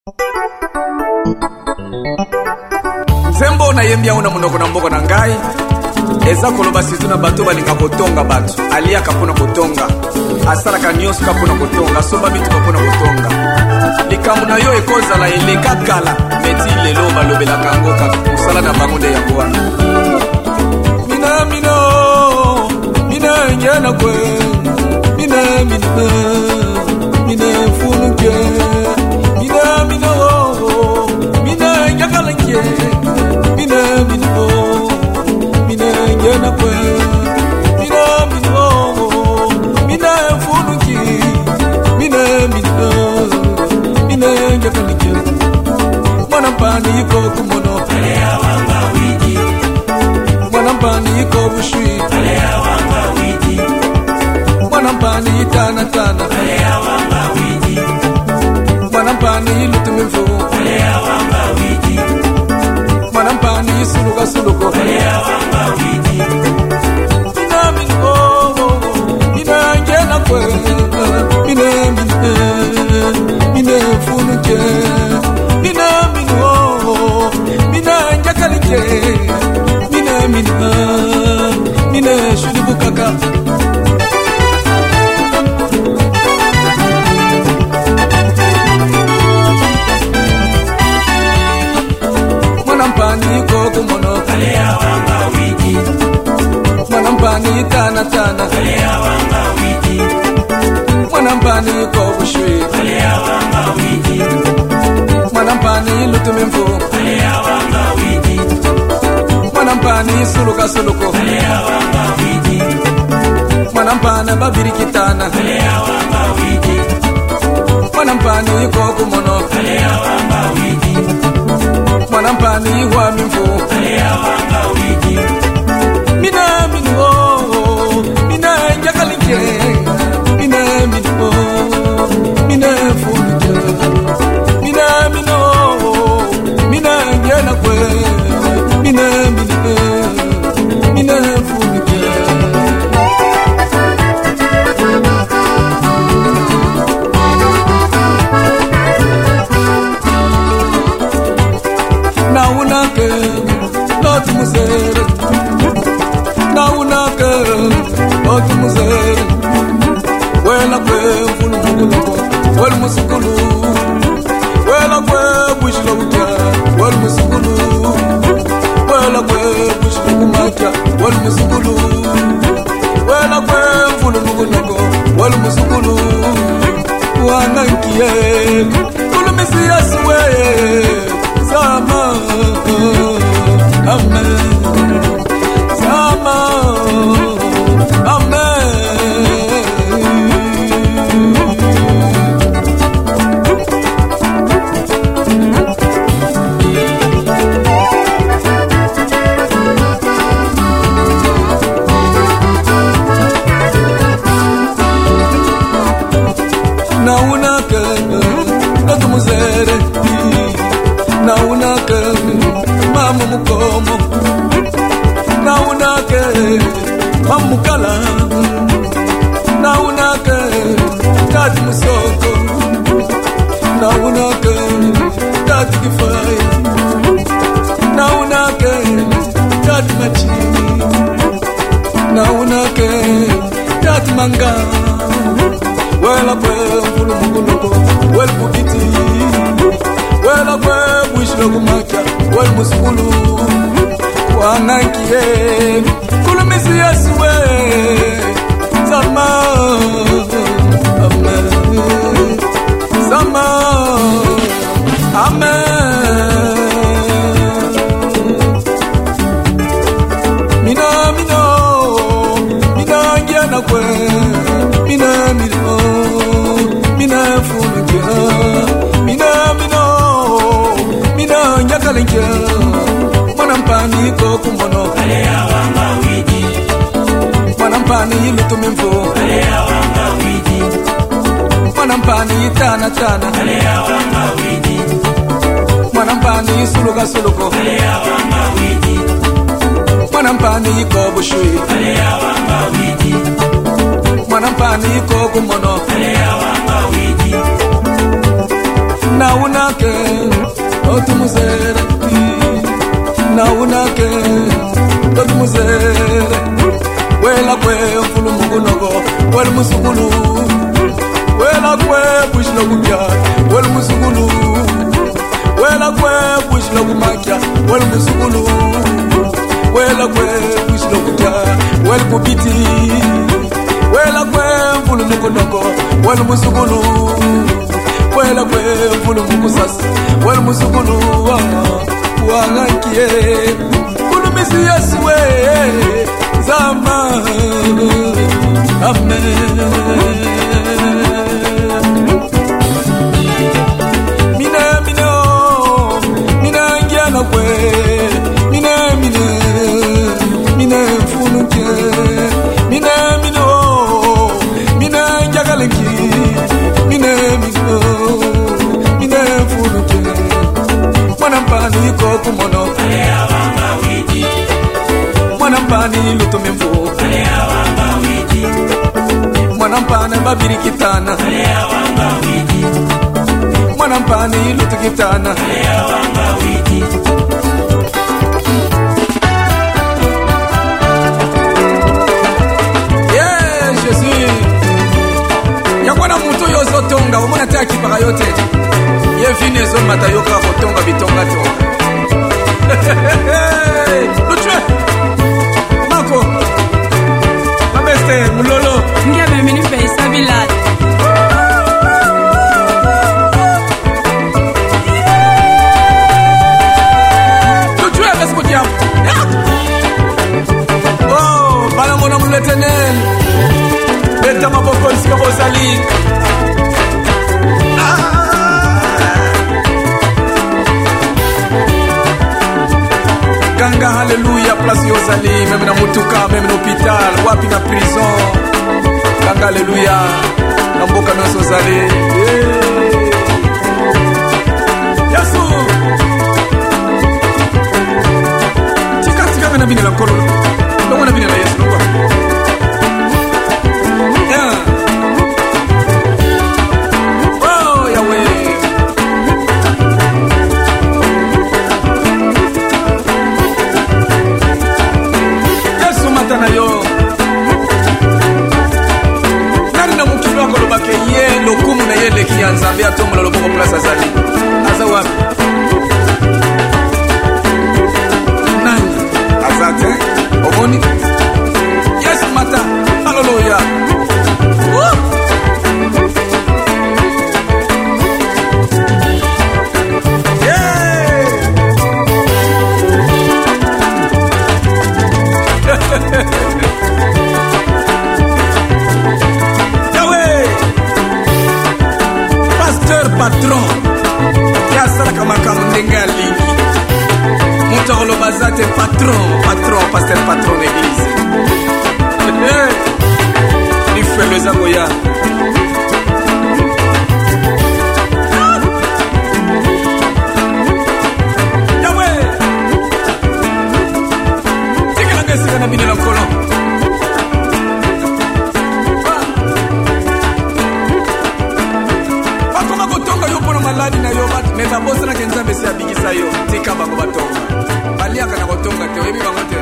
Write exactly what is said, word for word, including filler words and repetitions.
Zembo na yembia una munoko na mboko na ngai eza koloba sizuna bato balinga kotonga bato alia kapuna kotonga asala kanyos kapuna kotonga soba bitu kapuna kotonga likamu na yo ekozala eleka kala meti lelo balobela kango ka musala na bangonde ya bwana mina mina mina nyana kwe mina mina mina funuke mina mina mina nyakalanke mina mina mina nyana kwe mina mina mina funuke mina mina mina nyakalanke mwana mpani iko kumono alea wanga wiji mwana mpani iko bushwi alea wanga wiji mwana mpani itana tana alea wanga wiji mwana mpani lutumifu alea wanga wiji mwana mpani suluka suluko alea wanga wiji mina mingo mina ngena kwe mina mina mina funuke mina mingo mina njakalike mina mina mina shulibukaka Mwanampani koko mono alea wanga wiji Mwanampani tana tana alea wanga wiji Mwanampani koko shwe alea wanga wiji Mwanampani lutumimfu alea wanga wiji Mwanampani suluka suluko alea wanga wiji Mwanampana babiri kitana alea wanga wiji Mwanampani koko mono alea wanga wiji Mwanampani wa mimfu alea wanga wiji mina minwo mina njakalinke mina minwo mina funike mina minwo mina njana kwe mina minwo mina funike na unake lot muzere na unake lot muzere wela kwe mfulu muguloko wela musukulu wela kwe bushilo utya wela musukulu wela kwe bushilo kumacha wela musukulu wela kwe mfulu muguloko wela musukulu wanankiye kulumisi yaswe Sama, amen. Sama, amen. Na una que no te musere. Na unake mama mukomo na unake mamukala na unake tati musoko na unake tati kifaya na unake tati machini na unake tati manga wela kwe mfulu muguluko wela kukiti wela kwe mwishilo kumacha wela muskulu wanankiye kulumisi yasuwe Sama, amen. Sama, amen. Mina mino mina ngiana kwe mina mino mina funuke mina mino mina nyakalenke Mwanampani koko mono alea wanga wiji Mwanampani lutumimfu alea wanga wiji Mwanampani tana tana alea wanga wiji Mwanampani suluka suluko alea wanga wiji Mwanampani kobo shwe alea wanga wiji Mwanampani koko mono alea wanga wiji Na una unake otumuzere naunake otumuzere wela kwe mfulu mugunogo wela musugulu wela kwe bushlo kubya wela musugulu wela kwe bushlo kumakya wela musugulu wela kwe bushlo kubya wela kubiti wela kwe mfulu mugunogo wela musugulu wela kwe mfulu mugusasa wela musugulu wangankie kulumisi Yesu we zama amen mina mina mina ngiana kwe mina mina mina funuke mina mina mina njagalenki mina mina mina funuke mwana mpani ko kumono ale awanga wiji mwana mpani lutume mvu ale awanga wiji mwana mpani babiri kitana ale awanga wiji mwana mpani lutu kitana ale awanga wiji yeah Jésus yakwana mutu yozo tonga umona taki para yote yevine zo matayoka kotonga bitonga to Luchwe Mako Mabeste Mulolo Ngebe mini pesa bilal Luchwe beskutia Oh bala mona muletenel Beta maboko isikabo sali Ganga haleluya place yozali même na mutuka même na hôpital wapi na prison Ganga haleluya na mboka noso zali Yesu tika tika mena bina la kolo ndongo na bina la Yesu kwa yeah oh Yahweh na yo nani na mukilo wako lobake ye lokumu na yele kianza mbia tomo loboko place azali aza wapi nani azate omoni yes mata haleluya Yahweh Pasteur patron Yasala kama kama ndenga lingi Mutolo bazate patron Patron, pasteur patron l'église Ni fait le zagoya Yahweh Tika nanga sika na bine la kolon maladi na yo bat meta bosa na kenza besi abigisa yo tika bango batonga baliaka na kotonga te oyebi bango te